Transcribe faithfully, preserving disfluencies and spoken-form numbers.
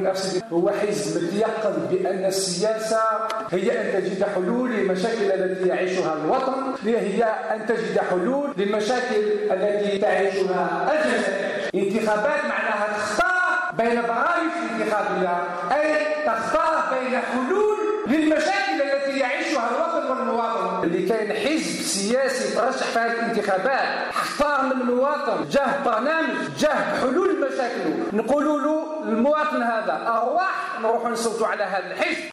الراشدي هو حزب يتيقن بأن السياسة هي أن تجد حلول للمشاكل التي يعيشها الوطن، هي أن تجد حلول للمشاكل التي تعيشها الجزائر. انتخابات معناها تختار بين برامج انتخابية، أي تختار بين حلول للمشاكل التي يعيشها الوطن والمواطن. اللي كان حزب سياسي ترشح في هذه الانتخابات اختار من المواطن جاه برنامج جاه حلول مشاكله، نقولوا له المواطن هذا أرواح نروحوا نصوتوا على هذا الحزب.